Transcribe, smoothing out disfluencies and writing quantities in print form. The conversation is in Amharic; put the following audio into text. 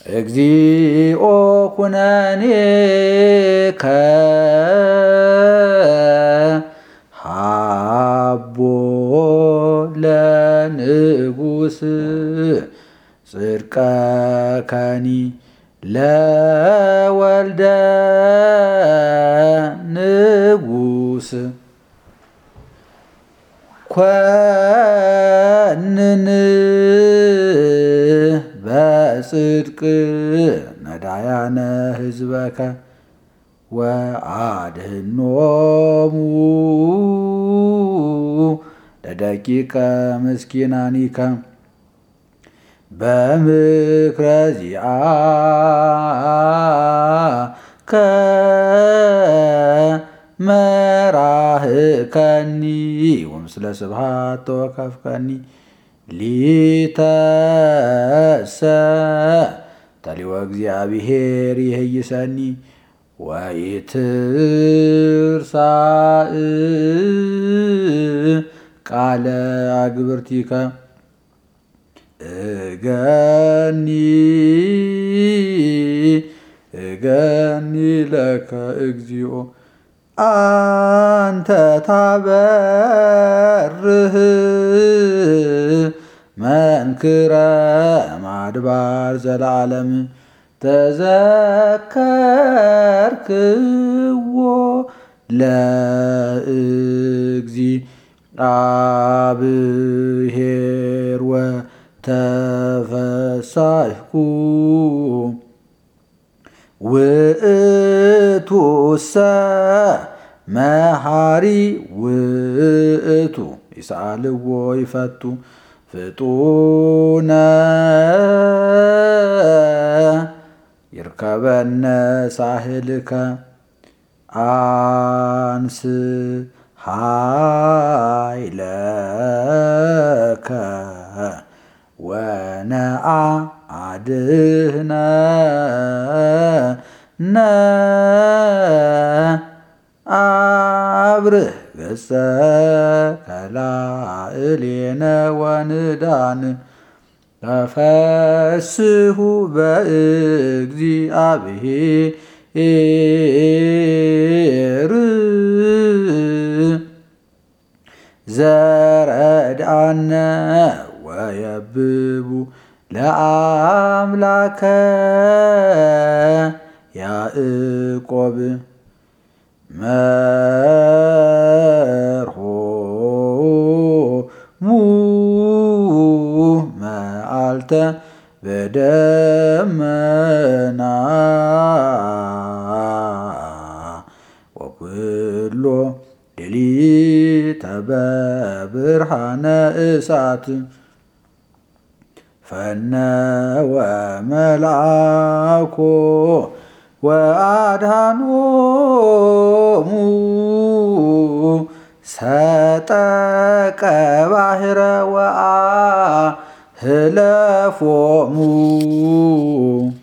እግዚኦ ኩነኔከ ሃቦ ለንጉሥ ጽድቀከኒ ለወልደ ንጉሥ ኮንን በጽድቅ ነዳያነ ሕዝበከ ወአድኅኖሙ ለደቂቀ ምስኪናኒከ በምክረ ዚአከ መራህከኒ ወምስለ ስብሐት ተወከፍከኒ ሊተሰ ተሊወ እግዚአብሔር ይሄይሰኒ ወኢትርሳዕ ቃለ አግብርቲከ እገኒ ለከ እግዚኦ አንተ ታበርህ መንክረ ማድባር ዘለዓለም ተዘከርክዎ ለእግዚአብሔር ወተፈሳሕኩ ውእቱሰ መሐሪ ውእቱ ይስአልዎ ይፈቱ ፍጡነ ይርከበነ ሳህልከ አንስ ኃይለከ ወነአ አድኅነነ አብርህ ገጸ ከላዕሌነ ወንዳን ተፈስሑ በእግዚአብሔር ዘረድአነ ወየብቡ ለአምላከ ያዕቆብ መርሖሙ መዓልተ በደመና ወኩሎ ሌሊተ በብርሃነ እሳት ፈነወ መልአኮ ወአድኃኖሙ ሰጠቀ ባሕረ ወአህለፎሙ